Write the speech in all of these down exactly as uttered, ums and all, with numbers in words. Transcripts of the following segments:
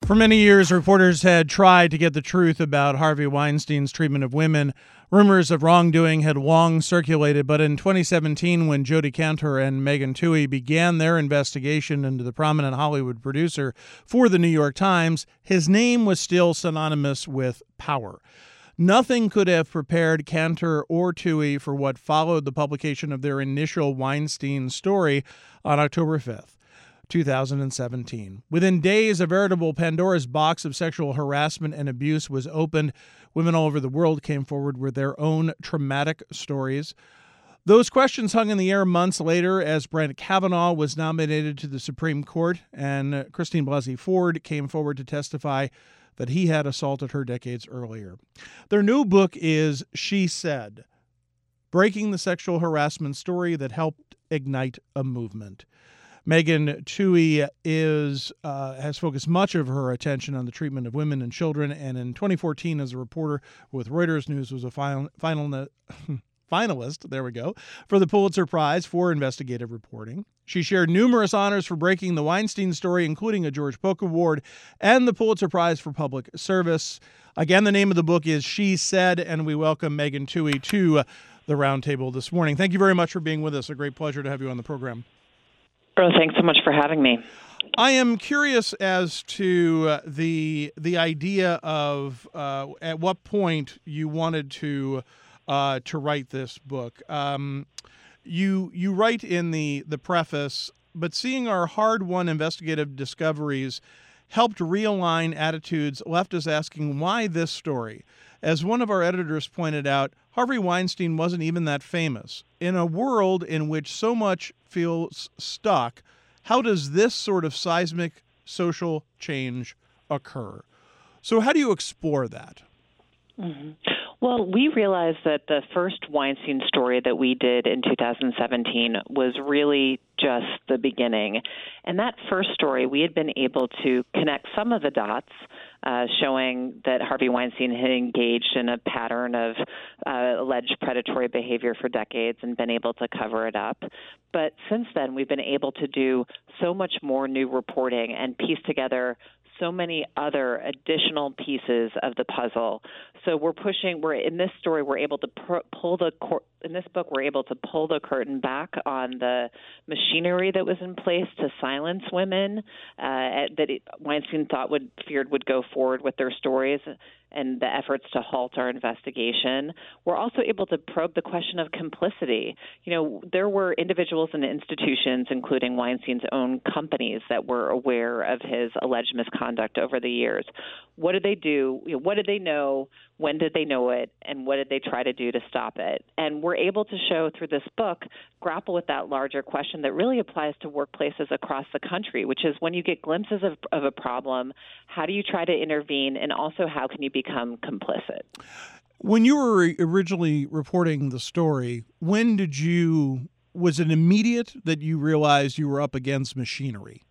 For many years, reporters had tried to get the truth about Harvey Weinstein's treatment of women. Rumors of wrongdoing had long circulated, but in twenty seventeen, when Jodi Kantor and Megan Twohey began their investigation into the prominent Hollywood producer for the New York Times, his name was still synonymous with power. Nothing could have prepared Kantor or Twohey for what followed the publication of their initial Weinstein story on October fifth. two thousand seventeen. Within days, a veritable Pandora's box of sexual harassment and abuse was opened. Women all over the world came forward with their own traumatic stories. Those questions hung in the air months later as Brett Kavanaugh was nominated to the Supreme Court, and Christine Blasey Ford came forward to testify that he had assaulted her decades earlier. Their new book is She Said, Breaking the Sexual Harassment Story That Helped Ignite a Movement. Megan Twohey is uh, has focused much of her attention on the treatment of women and children, and in twenty fourteen, as a reporter with Reuters News, was a final, final finalist, there we go, for the Pulitzer Prize for investigative reporting. She shared numerous honors for breaking the Weinstein story, including a George Polk Award and the Pulitzer Prize for Public Service. Again, the name of the book is She Said, and we welcome Megan Twohey to the roundtable this morning. Thank you very much for being with us. A great pleasure to have you on the program. Oh, thanks so much for having me. I am curious as to uh, the the idea of uh, at what point you wanted to uh, to write this book. Um, you you write in the the preface, but seeing our hard-won investigative discoveries helped realign attitudes, left us asking why this story. As one of our editors pointed out, Harvey Weinstein wasn't even that famous. In a world in which so much feels stuck, how does this sort of seismic social change occur? So how do you explore that? Mm-hmm. Well, we realized that the first Weinstein story that we did in two thousand seventeen was really just the beginning. And that first story, we had been able to connect some of the dots, uh, showing that Harvey Weinstein had engaged in a pattern of uh, alleged predatory behavior for decades and been able to cover it up. But since then, we've been able to do so much more new reporting and piece together so many other additional pieces of the puzzle. So we're pushing, we're in this story, we're able to pr- pull the, cor- in this book, we're able to pull the curtain back on the machinery that was in place to silence women uh, that it, Weinstein thought would, feared would go forward with their stories and the efforts to halt our investigation. We're also able to probe the question of complicity. You know, there were individuals and institutions, including Weinstein's own companies, that were aware of his alleged misconduct over the years. What did they do? You know, what did they know? When did they know it? And what did they try to do to stop it? And we're able to show through this book, grapple with that larger question that really applies to workplaces across the country, which is when you get glimpses of, of a problem, how do you try to intervene? And also, how can you become complicit? When you were originally reporting the story, when did you, was it immediate that you realized you were up against machinery?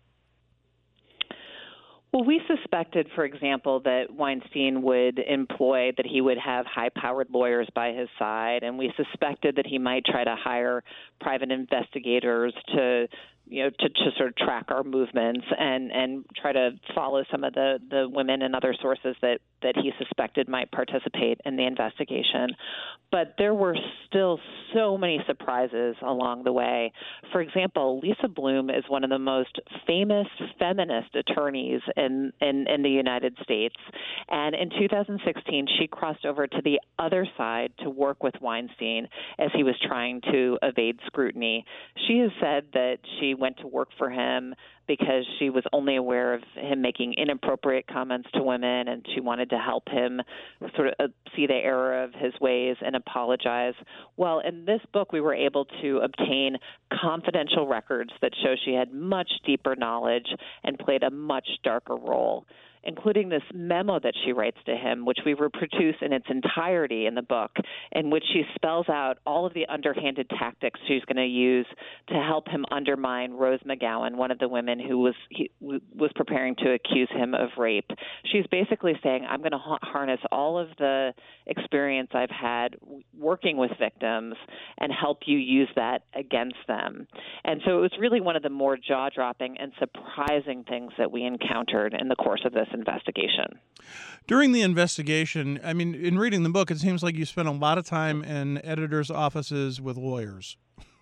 Well, we suspected, for example, that Weinstein would employ, that he would have high-powered lawyers by his side, and we suspected that he might try to hire private investigators to, you know, to, to sort of track our movements and, and try to follow some of the, the women and other sources that, that he suspected might participate in the investigation. But there were still so many surprises along the way. For example, Lisa Bloom is one of the most famous feminist attorneys in, in, in the United States. And in two thousand sixteen, she crossed over to the other side to work with Weinstein as he was trying to evade scrutiny. She has said that she went to work for him because she was only aware of him making inappropriate comments to women, and she wanted to help him sort of see the error of his ways and apologize. Well, in this book, we were able to obtain confidential records that show she had much deeper knowledge and played a much darker role, including this memo that she writes to him, which we reproduce in its entirety in the book, in which she spells out all of the underhanded tactics she's going to use to help him undermine Rose McGowan, one of the women who was he, was preparing to accuse him of rape. She's basically saying, I'm going to ha- harness all of the experience I've had working with victims and help you use that against them. And so it was really one of the more jaw-dropping and surprising things that we encountered in the course of this investigation. During the investigation, I mean, in reading the book, it seems like you spent a lot of time in editors' offices with lawyers.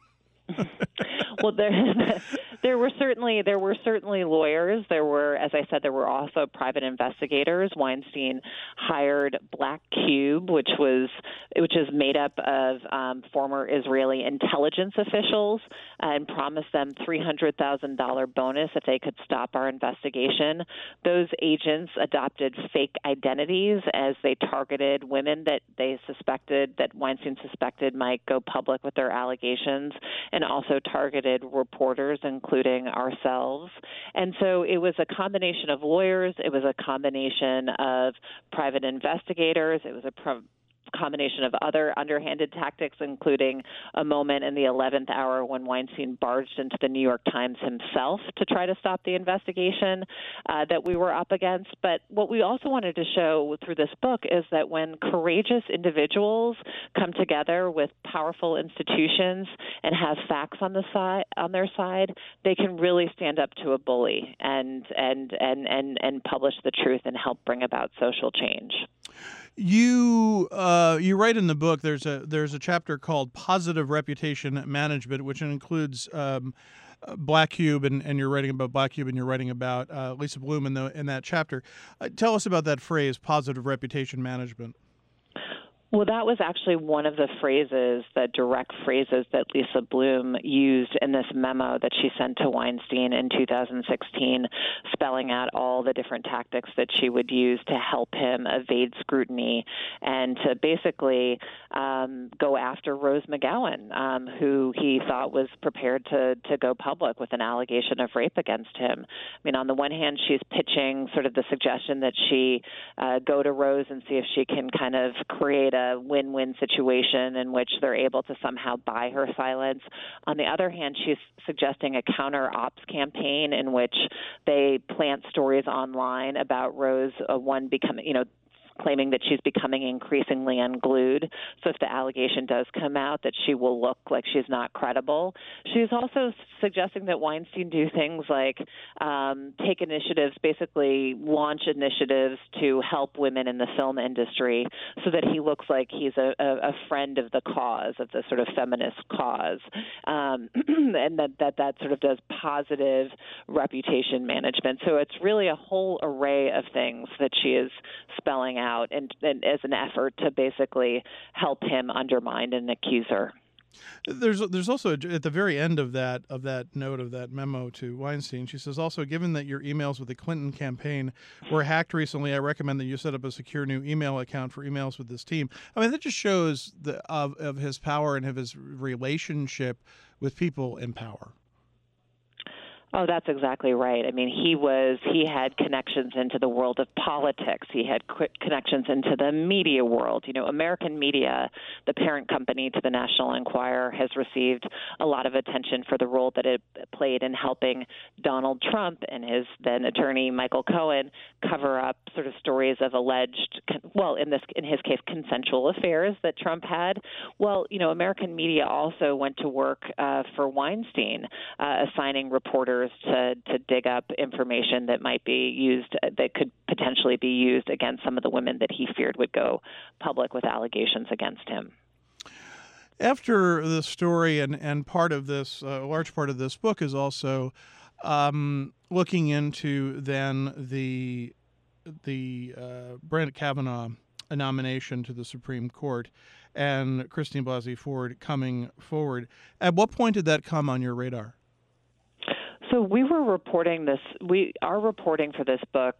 Well, there, there were certainly there were certainly lawyers. There were, as I said, there were also private investigators. Weinstein hired Black Cube, which was which is made up of um, former Israeli intelligence officials, and promised them three hundred thousand dollars bonus if they could stop our investigation. Those agents adopted fake identities as they targeted women that they suspected that Weinstein suspected might go public with their allegations, and also targeted reporters, including ourselves. And so it was a combination of lawyers. It was a combination of private investigators. It was a pro- combination of other underhanded tactics, including a moment in the eleventh hour when Weinstein barged into the New York Times himself to try to stop the investigation uh, that we were up against. But what we also wanted to show through this book is that when courageous individuals come together with powerful institutions and have facts on the side on their side, they can really stand up to a bully and and and and, and publish the truth and help bring about social change. You uh, you write in the book there's a there's a chapter called Positive Reputation Management, which includes um, Black Cube, and, and you're writing about Black Cube, and you're writing about uh, Lisa Bloom in the in that chapter. Uh, tell us about that phrase, positive reputation management. Well, that was actually one of the phrases, the direct phrases that Lisa Bloom used in this memo that she sent to Weinstein in two thousand sixteen, spelling out all the different tactics that she would use to help him evade scrutiny and to basically um, go after Rose McGowan, um, who he thought was prepared to, to go public with an allegation of rape against him. I mean, on the one hand, she's pitching sort of the suggestion that she uh, go to Rose and see if she can kind of create a a win-win situation in which they're able to somehow buy her silence. On the other hand, she's suggesting a counter-ops campaign in which they plant stories online about Rose, uh, one becoming, you know, claiming that she's becoming increasingly unglued. So if the allegation does come out, that she will look like she's not credible. She's also suggesting that Weinstein do things like um, take initiatives, basically launch initiatives to help women in the film industry so that he looks like he's a, a, a friend of the cause, of the sort of feminist cause. Um, and that, that that sort of does positive reputation management. So it's really a whole array of things that she is spelling out. Out and, and as an effort to basically help him undermine an accuser. There's there's also at the very end of that of that note of that memo to Weinstein, she says, also, given that your emails with the Clinton campaign were hacked recently, I recommend that you set up a secure new email account for emails with this team. I mean, that just shows the of, of his power and of his relationship with people in power. Oh, that's exactly right. I mean, he was he had connections into the world of politics. He had connections into the media world. You know, American Media, the parent company to the National Enquirer, has received a lot of attention for the role that it played in helping Donald Trump and his then attorney Michael Cohen cover up sort of stories of alleged, well, in this in his case, consensual affairs that Trump had. Well, you know, American Media also went to work uh, for Weinstein, uh, assigning reporters to, to dig up information that might be used, that could potentially be used against some of the women that he feared would go public with allegations against him. After the story, and, and part of this, a uh, large part of this book is also um, looking into then the the uh, Brett Kavanaugh nomination to the Supreme Court and Christine Blasey Ford coming forward. At what point did that come on your radar? So we were reporting this, we our reporting for this book,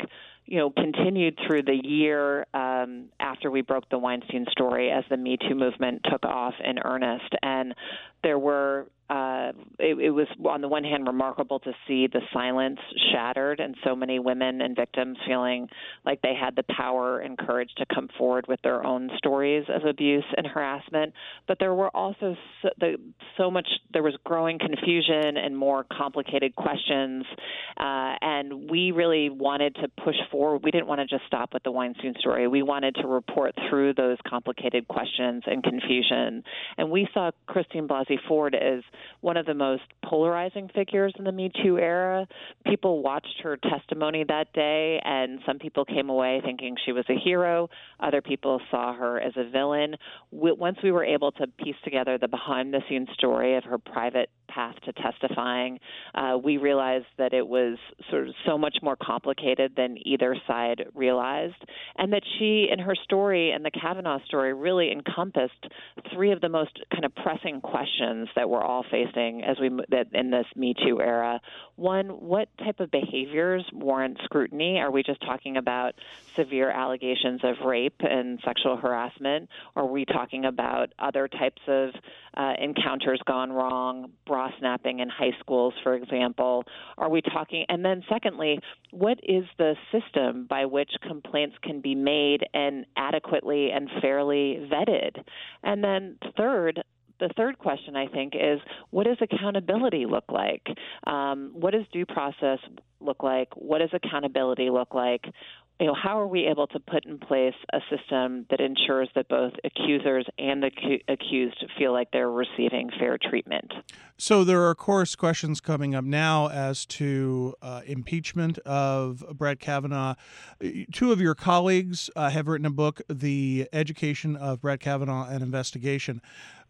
you know, continued through the year um, after we broke the Weinstein story as the Me Too movement took off in earnest. And there were Uh, it, it was, on the one hand, remarkable to see the silence shattered and so many women and victims feeling like they had the power and courage to come forward with their own stories of abuse and harassment. But there were also so, the, so much, there was growing confusion and more complicated questions. Uh, and we really wanted to push forward. We didn't want to just stop with the Weinstein story. We wanted to report through those complicated questions and confusion. And we saw Christine Blasey Ford as one of the most polarizing figures in the Me Too era. People watched her testimony that day, and some people came away thinking she was a hero. Other people saw her as a villain. We, once we were able to piece together the behind-the-scenes story of her private path to testifying, uh, we realized that it was sort of so much more complicated than either side realized, and that she, in her story and the Kavanaugh story, really encompassed three of the most kind of pressing questions that we're all facing as we that in this Me Too era. One, what type of behaviors warrant scrutiny? Are we just talking about severe allegations of rape and sexual harassment? Or are we talking about other types of uh, encounters gone wrong, bra snapping in high schools, for example? Are we talking? And then secondly, what is the system by which complaints can be made and adequately and fairly vetted? And then third, the third question, I think, is what does accountability look like? Um, what does due process look like? What does accountability look like? You know, how are we able to put in place a system that ensures that both accusers and the cu- accused feel like they're receiving fair treatment? So there are, of course, questions coming up now as to uh, impeachment of Brett Kavanaugh. Two of your colleagues uh, have written a book, The Education of Brett Kavanaugh, an Investigation.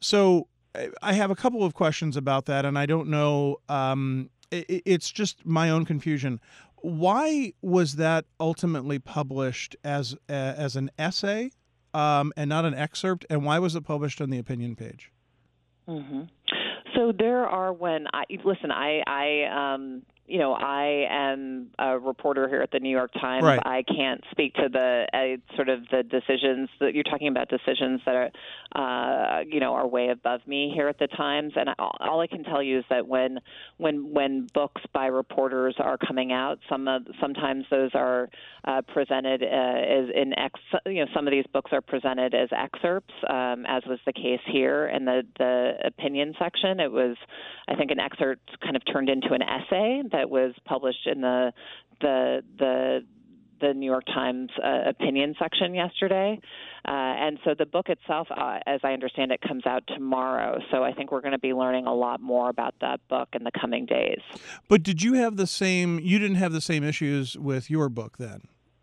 So I have a couple of questions about that, and I don't know. Um, it, it's just my own confusion. Why was that ultimately published as uh, as an essay um, and not an excerpt? And why was it published on the opinion page? Mm-hmm. So there are when I listen, I, I um, you know, I am a reporter here at the New York Times. Right. I can't speak to the uh, sort of the decisions that you're talking about, decisions that are, uh, you know, are way above me here at the Times. And I, all I can tell you is that when when when books by reporters are coming out, some of, sometimes those are uh, presented uh, as in ex. You know, some of these books are presented as excerpts, um, as was the case here in the the opinion section. It was, I think, an excerpt kind of turned into an essay that was published in the the the the New York Times uh, opinion section yesterday. Uh, and so the book itself, uh, as I understand it, comes out tomorrow. So I think we're going to be learning a lot more about that book in the coming days. But did you have the same, you didn't have the same issues with your book then?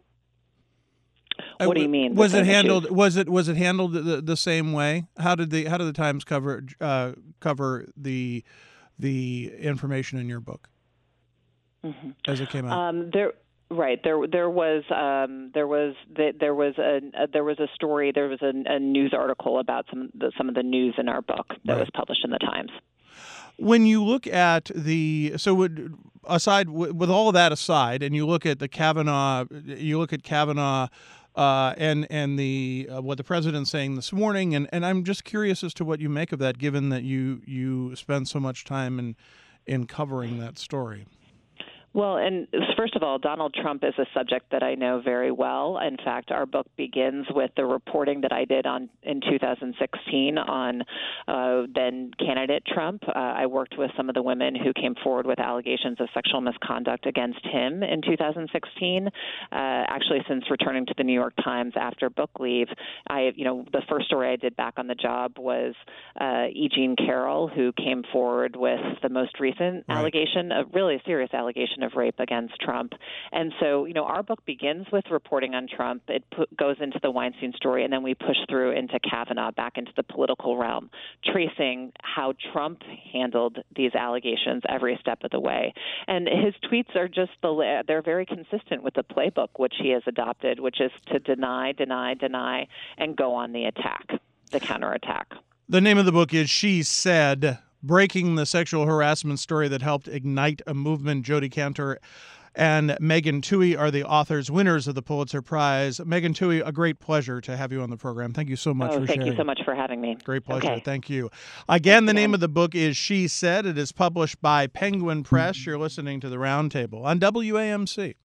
What do you mean? Was it handled? Issues? Was it was it handled the, the same way? How did the how did the Times cover uh, cover the the information in your book mm-hmm. as it came out? Um, there, right. There there was um, there was the, there was a, a there was a story. There was a, a news article about some the, some of the news in our book that right. was published in the Times. When you look at the so would, aside with all of that aside, and you look at the Kavanaugh, you look at Kavanaugh. Uh, and and the uh, what the president's saying this morning, and, and I'm just curious as to what you make of that, given that you you spend so much time in in covering that story. Well, and first of all, Donald Trump is a subject that I know very well. In fact, our book begins with the reporting that I did on in two thousand sixteen on uh, then candidate Trump. Uh, I worked with some of the women who came forward with allegations of sexual misconduct against him in two thousand sixteen. Uh, actually, since returning to the New York Times after book leave, I, you know, the first story I did back on the job was uh, E. Jean Carroll, who came forward with the most recent right. allegation, a really serious allegation of rape against Trump. And so, you know, our book begins with reporting on Trump. It put, goes into the Weinstein story, and then we push through into Kavanaugh, back into the political realm, tracing how Trump handled these allegations every step of the way. And his tweets are just, the they're very consistent with the playbook which he has adopted, which is to deny, deny, deny, and go on the attack, the counterattack. The name of the book is She Said, Breaking the Sexual Harassment Story That Helped Ignite a Movement. Jodi Kantor, and Megan Twohey are the authors winners of the Pulitzer Prize. Megan Twohey, a great pleasure to have you on the program. Thank you so much oh, for thank sharing. you so much for having me. Great pleasure. Okay. Thank you. Again, Thanks the again. name of the book is She Said. It is published by Penguin Press. You're listening to The Roundtable on W A M C.